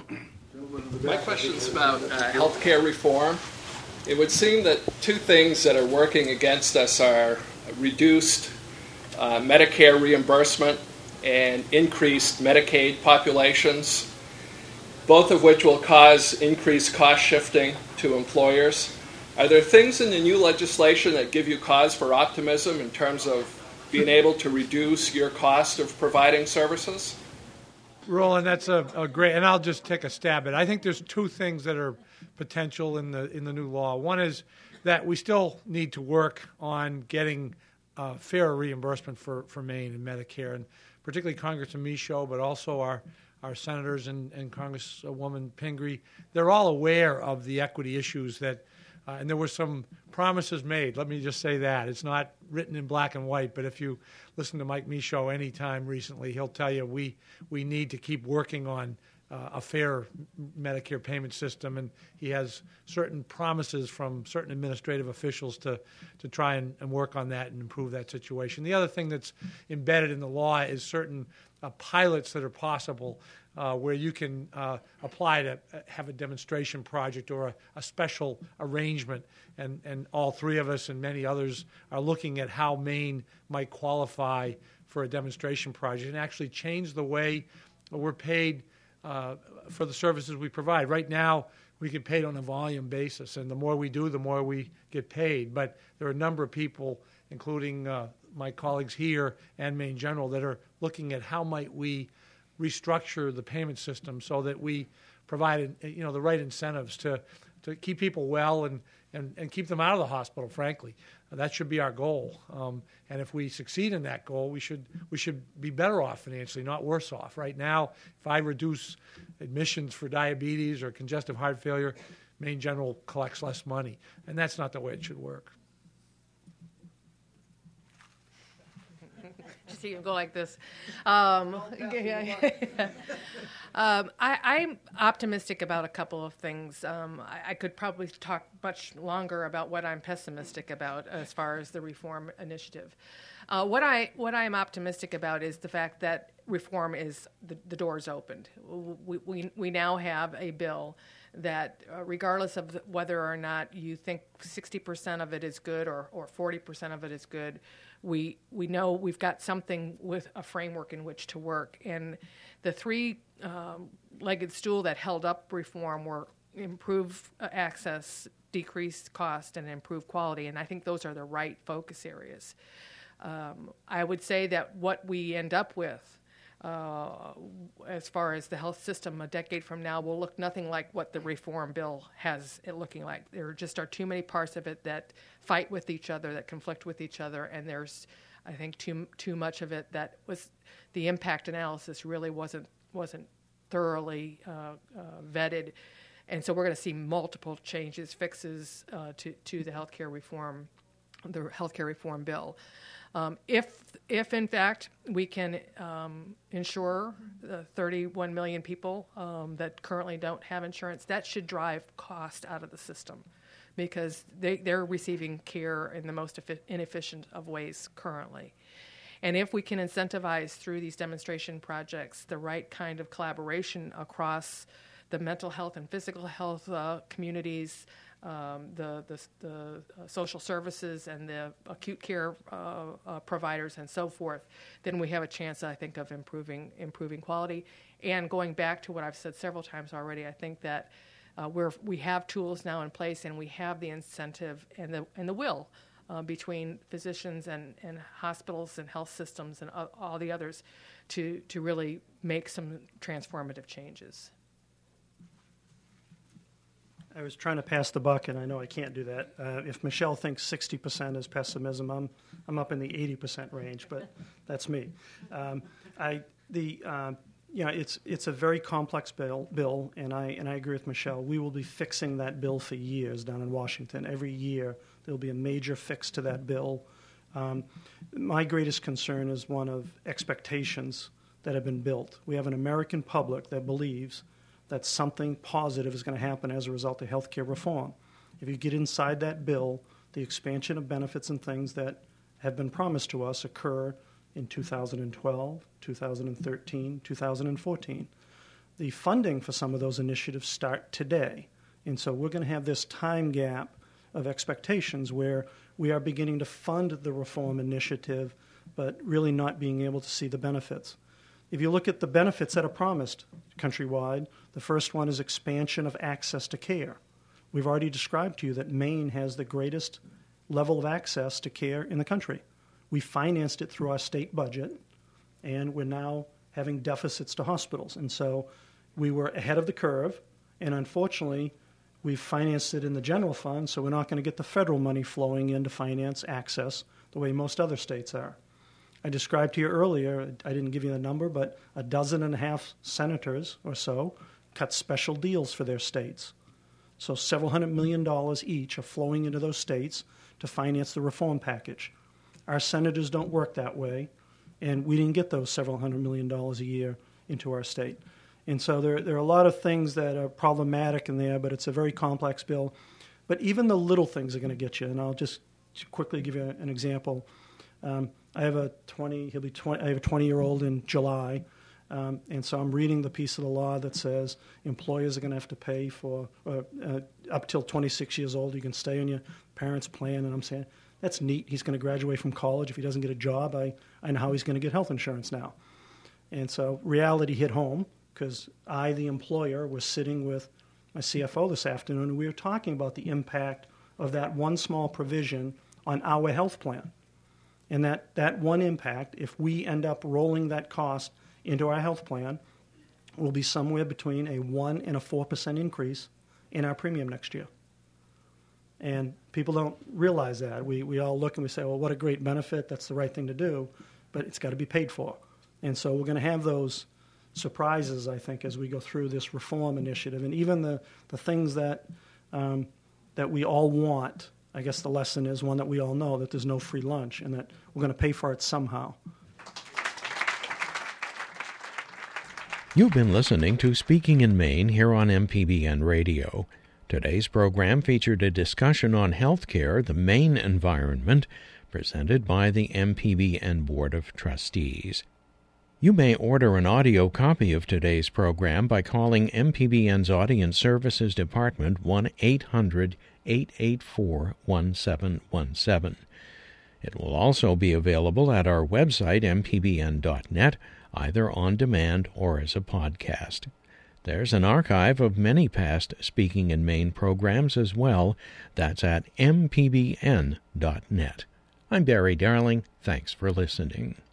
My question is about uh, healthcare reform. It would seem that two things that are working against us are reduced uh, Medicare reimbursement and increased Medicaid populations, both of which will cause increased cost shifting to employers. Are there things in the new legislation that give you cause for optimism in terms of being able to reduce your cost of providing services? Roland, that's a, a great, and I'll just take a stab at it. I think there's two things that are potential in the in the new law. One is that we still need to work on getting uh, fair reimbursement for, for Maine and Medicare, and particularly Congressman Michaud, but also our our senators and, and Congresswoman Pingree. They're all aware of the equity issues that, uh, and there were some promises made. Let me just say that. It's not written in black and white, but if you listen to Mike Michaud any time recently, he'll tell you we, we need to keep working on uh, a fair Medicare payment system, and he has certain promises from certain administrative officials to, to try and, and work on that and improve that situation. The other thing that's embedded in the law is certain uh, pilots that are possible uh, where you can uh, apply to have a demonstration project or a, a special arrangement, and, and all three of us and many others are looking at how Maine might qualify for a demonstration project and actually change the way we're paid uh, for the services we provide. Right now, we get paid on a volume basis, and the more we do, the more we get paid. But there are a number of people, including uh, my colleagues here and Maine General, that are looking at how might we restructure the payment system so that we provide, you know, the right incentives to, to keep people well and, and, and keep them out of the hospital, frankly. That should be our goal. Um, and if we succeed in that goal, we should we should be better off financially, not worse off. Right now, if I reduce admissions for diabetes or congestive heart failure, Maine General collects less money. And that's not the way it should work. Just see you go like this. Um, yeah. Um, I, I'm optimistic about a couple of things. Um, I, I could probably talk much longer about what I'm pessimistic about as far as the reform initiative. Uh, what I what I am optimistic about is the fact that reform is the, the door is opened. We, we we now have a bill that uh, regardless of the, whether or not you think sixty percent of it is good or, or forty percent of it is good, we we know we've got something with a framework in which to work. And the three-legged um, stool that held up reform were improve uh, access, decrease cost, and improve quality. And I think those are the right focus areas. Um, I would say that what we end up with Uh, as far as the health system a decade from now will look nothing like what the reform bill has it looking like. There just are too many parts of it that fight with each other, that conflict with each other, and there's, I think, too too much of it that was the impact analysis really wasn't wasn't thoroughly uh, uh, vetted, and so we're going to see multiple changes, fixes uh, to to the healthcare reform, the healthcare reform bill. Um, if, if in fact we can um, insure the thirty-one million people um, that currently don't have insurance, that should drive cost out of the system, because they, they're receiving care in the most inefficient of ways currently. And if we can incentivize through these demonstration projects the right kind of collaboration across the mental health and physical health uh, communities, Um, the the, the uh, social services and the acute care uh, uh, providers and so forth, then we have a chance, I think, of improving improving quality. And going back to what I've said several times already, I think that uh, we're we have tools now in place, and we have the incentive and the and the will uh, between physicians and, and hospitals and health systems and uh, all the others to to really make some transformative changes. I was trying to pass the buck, and I know I can't do that. Uh, if Michelle thinks sixty percent is pessimism, I'm I'm up in the eighty percent range, but that's me. Um, I the um, yeah, it's it's a very complex bill, bill, and I and I agree with Michelle. We will be fixing that bill for years down in Washington. Every year there will be a major fix to that bill. Um, my greatest concern is one of expectations that have been built. We have an American public that believes that something positive is going to happen as a result of health care reform. If you get inside that bill, the expansion of benefits and things that have been promised to us occur in two thousand twelve, two thousand thirteen, two thousand fourteen. The funding for some of those initiatives start today. And so we're going to have this time gap of expectations where we are beginning to fund the reform initiative, but really not being able to see the benefits. If you look at the benefits that are promised countrywide, the first one is expansion of access to care. We've already described to you that Maine has the greatest level of access to care in the country. We financed it through our state budget, and we're now having deficits to hospitals. And so we were ahead of the curve, and unfortunately, we've financed it in the general fund, so we're not going to get the federal money flowing in to finance access the way most other states are. I described to you earlier, I didn't give you the number, but a dozen and a half senators or so cut special deals for their states. So several hundred million dollars each are flowing into those states to finance the reform package. Our senators don't work that way, and we didn't get those several hundred million dollars a year into our state. And so there, there are a lot of things that are problematic in there, but it's a very complex bill. But even the little things are going to get you, and I'll just quickly give you an example. Um, I have a twenty. He'll be twenty. I have a twenty-year-old in July, um, and so I'm reading the piece of the law that says employers are going to have to pay for uh, uh, up till twenty-six years old. You can stay on your parents' plan, and I'm saying that's neat. He's going to graduate from college. If he doesn't get a job, I I know how he's going to get health insurance now. And so reality hit home because I, the employer, was sitting with my C F O this afternoon, and we were talking about the impact of that one small provision on our health plan. And that, that one impact, if we end up rolling that cost into our health plan, will be somewhere between a one and a four percent increase in our premium next year. And people don't realize that. We, we all look and we say, well, what a great benefit. That's the right thing to do. But it's got to be paid for. And so we're going to have those surprises, I think, as we go through this reform initiative. And even the, the things that um, that we all want, I guess the lesson is one that we all know, that there's no free lunch and that we're going to pay for it somehow. You've been listening to Speaking in Maine here on M P B N Radio. Today's program featured a discussion on healthcare, the Maine environment, presented by the M P B N Board of Trustees. You may order an audio copy of today's program by calling M P B N's Audience Services Department one eight hundred eight eight four one seven one seven. It will also be available at our website, m p b n dot net, either on demand or as a podcast. There's an archive of many past Speaking in Maine programs as well. That's at m p b n dot net. I'm Barry Darling. Thanks for listening.